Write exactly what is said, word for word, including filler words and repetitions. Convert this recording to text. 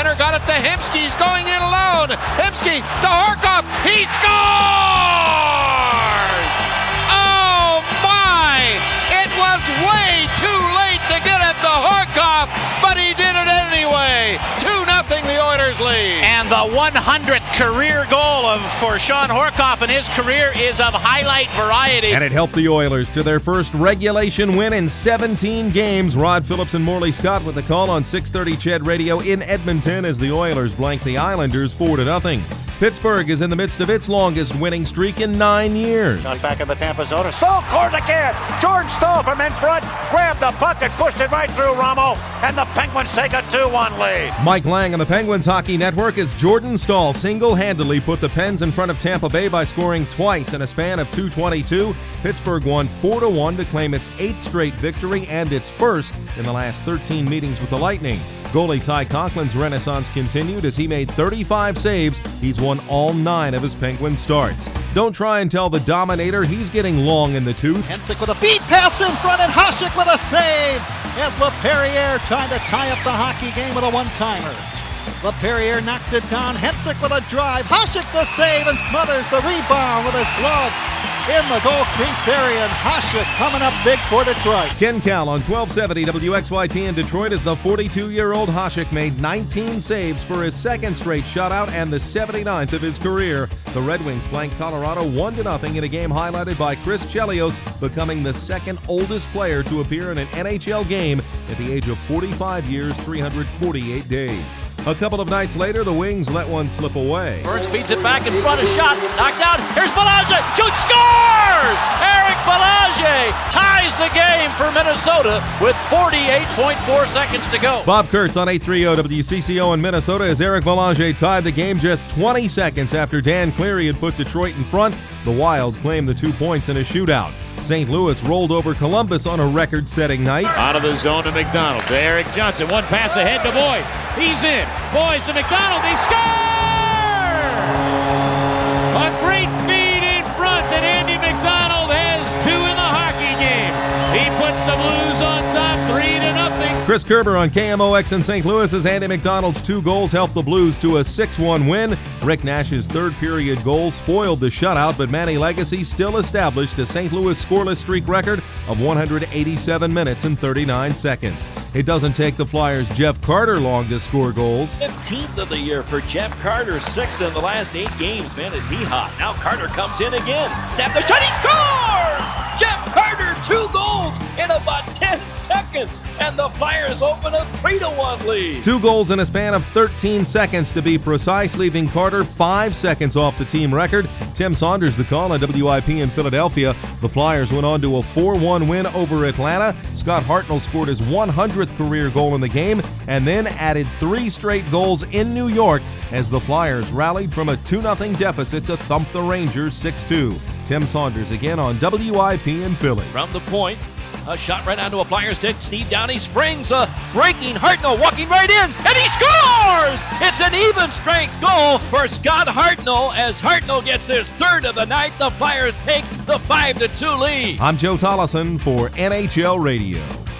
center, got it to Hemsky. He's going in alone. Hemsky to Horcoff. He scores! Oh my! It was way too late to get it to Horcoff, but he did it anyway. two nothing the Oilers lead. And the one hundredth career goal of for Sean Horcoff in his career is of highlight variety. And it helped the Oilers to their first regulation win in seventeen games. Rod Phillips and Morley Scott with the call on six thirty C H E D Radio in Edmonton as the Oilers blank the Islanders four to nothing. Pittsburgh is in the midst of its longest winning streak in nine years. Shot back in the Tampa zone. Stoll scores again. George Stoll from in front grabbed the puck and pushed it right through Romo, and the Penguins take a two one lead. Mike Lang on the Penguins Hockey Network as Jordan Staal single-handedly put the Pens in front of Tampa Bay by scoring twice in a span of two twenty-two. Pittsburgh won four to one to claim its eighth straight victory and its first in the last thirteen meetings with the Lightning. Goalie Ty Conklin's renaissance continued as he made thirty-five saves. He's won all nine of his Penguin starts. Don't try and tell the Dominator he's getting long in the tooth. Hensick with a beat pass in front and Hasek with a save as LaPerriere trying to tie up the hockey game with a one-timer. LaPerriere knocks it down. Hensick with a drive. Hasek the save and smothers the rebound with his glove in the goal crease area, and Hasek coming up big for Detroit. Ken Cal on twelve seventy W X Y T in Detroit as the forty-two-year-old Hasek made nineteen saves for his second straight shutout and the seventy-ninth of his career. The Red Wings blanked Colorado one to nothing in a game highlighted by Chris Chelios becoming the second oldest player to appear in an N H L game at the age of forty-five years, three hundred forty-eight days. A couple of nights later, the Wings let one slip away. Burns feeds it back in front, a shot, knocked out, here's Belanger, shoots, scores! Eric Belanger ties the game for Minnesota with forty-eight point four seconds to go. Bob Kurtz on eight thirty W C C O in Minnesota as Eric Belanger tied the game just twenty seconds after Dan Cleary had put Detroit in front. The Wild claimed the two points in a shootout. Saint Louis rolled over Columbus on a record-setting night. Out of the zone to McDonald. To Eric Johnson. One pass ahead to Boyd. He's in. Boyd to McDonald. They score! A great feed in front that Andy McDonald has two in the hockey game. He puts the Blues on top three to nothing. Chris Kerber on K M O X in Saint Louis as Andy McDonald's two goals helped the Blues to a six one win. Rick Nash's third-period goal spoiled the shutout, but Manny Legacy still established a Saint Louis scoreless streak record of one hundred eighty-seven minutes and thirty-nine seconds. It doesn't take the Flyers' Jeff Carter long to score goals. fifteenth of the year for Jeff Carter, six in the last eight games. Man, is he hot. Now Carter comes in again. Snap the shot, he scores! Jeff Carter, two goals in about ten seconds, and the Flyers open a three to one lead. Two goals in a span of thirteen seconds to be precise, leaving Carter five seconds off the team record. Tim Saunders the call on W I P in Philadelphia. The Flyers went on to a four one win over Atlanta. Scott Hartnell scored his one hundredth career goal in the game and then added three straight goals in New York as the Flyers rallied from a two nothing deficit to thump the Rangers six two. Tim Saunders again on W I P in Philly. From the point, a shot right onto a Flyers stick. Steve Downey springs, a breaking Hartnell walking right in, and he scores! It's an even strength goal for Scott Hartnell as Hartnell gets his third of the night. The Flyers take the five to two lead. I'm Joe Tollison for N H L Radio.